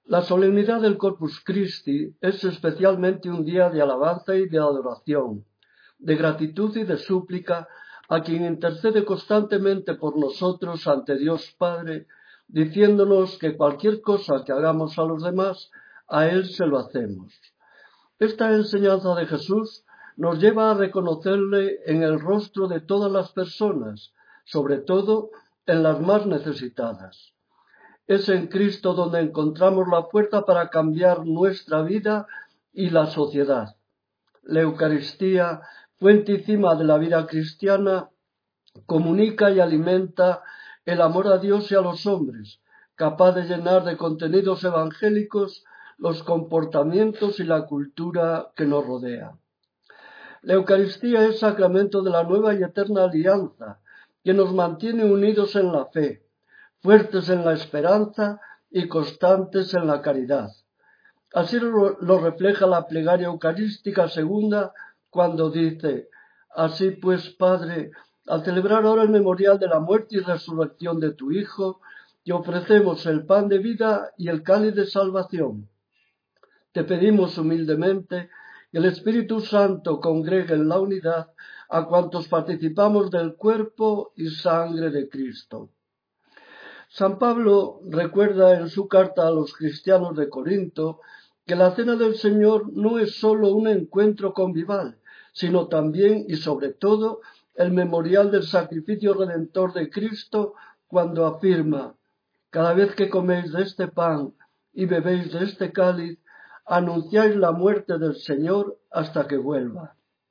La solemnidad del Corpus Christi es especialmente un día de alabanza y de adoración, de gratitud y de súplica a quien intercede constantemente por nosotros ante Dios Padre, diciéndonos que cualquier cosa que hagamos a los demás, a Él se lo hacemos. Esta enseñanza de Jesús nos lleva a reconocerle en el rostro de todas las personas, sobre todo en las más necesitadas. Es en Cristo donde encontramos la fuerza para cambiar nuestra vida y la sociedad. La Eucaristía, fuente y cima de la vida cristiana, comunica y alimenta el amor a Dios y a los hombres, capaz de llenar de contenidos evangélicos los comportamientos y la cultura que nos rodea. La Eucaristía es sacramento de la nueva y eterna alianza, que nos mantiene unidos en la fe, fuertes en la esperanza y constantes en la caridad. Así lo refleja la plegaria eucarística segunda cuando dice: así pues, Padre, al celebrar ahora el memorial de la muerte y resurrección de tu Hijo, te ofrecemos el pan de vida y el cáliz de salvación. Te pedimos humildemente que el Espíritu Santo congregue en la unidad a cuantos participamos del cuerpo y sangre de Cristo. San Pablo recuerda en su carta a los cristianos de Corinto que la Cena del Señor no es sólo un encuentro convivial, sino también y sobre todo el memorial del sacrificio redentor de Cristo, cuando afirma: cada vez que coméis de este pan y bebéis de este cáliz, anunciáis la muerte del Señor hasta que vuelva.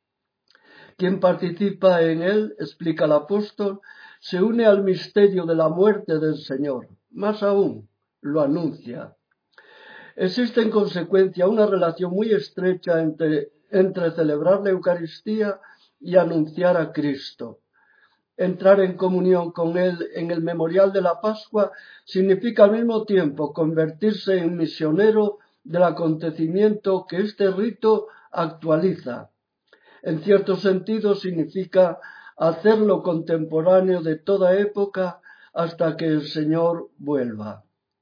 Quien participa en él, explica el apóstol, se une al misterio de la muerte del Señor. Más aún, lo anuncia. Existe en consecuencia una relación muy estrecha entre celebrar la Eucaristía y anunciar a Cristo. Entrar en comunión con Él en el memorial de la Pascua significa al mismo tiempo convertirse en misionero del acontecimiento que este rito actualiza. En cierto sentido significa hacerlo contemporáneo de toda época hasta que el Señor vuelva.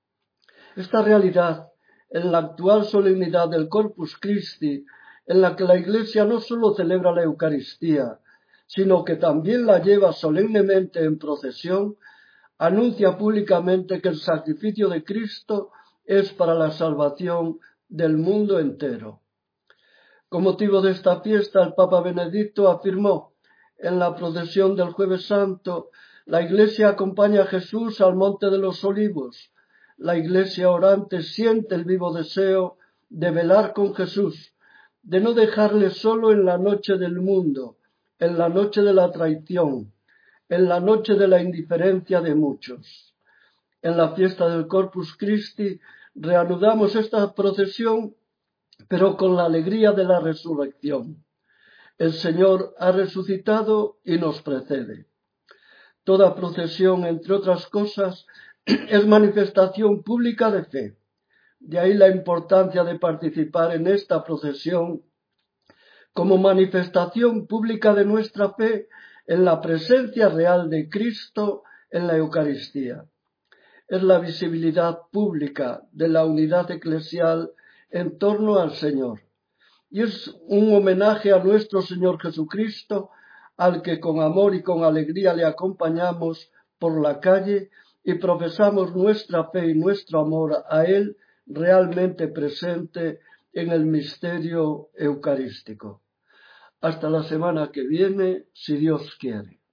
Esta realidad, en la actual solemnidad del Corpus Christi, en la que la Iglesia no solo celebra la Eucaristía, sino que también la lleva solemnemente en procesión, anuncia públicamente que el sacrificio de Cristo es para la salvación del mundo entero. Con motivo de esta fiesta, el Papa Benedicto afirmó: en la procesión del Jueves Santo, la Iglesia acompaña a Jesús al Monte de los Olivos. La Iglesia orante siente el vivo deseo de velar con Jesús, de no dejarle solo en la noche del mundo, en la noche de la traición, en la noche de la indiferencia de muchos. En la fiesta del Corpus Christi reanudamos esta procesión, pero con la alegría de la resurrección. El Señor ha resucitado y nos precede. Toda procesión, entre otras cosas, es manifestación pública de fe. De ahí la importancia de participar en esta procesión como manifestación pública de nuestra fe en la presencia real de Cristo en la Eucaristía. Es la visibilidad pública de la unidad eclesial en torno al Señor. Y es un homenaje a nuestro Señor Jesucristo, al que con amor y con alegría le acompañamos por la calle y profesamos nuestra fe y nuestro amor a Él realmente presente en el misterio eucarístico. Hasta la semana que viene, si Dios quiere.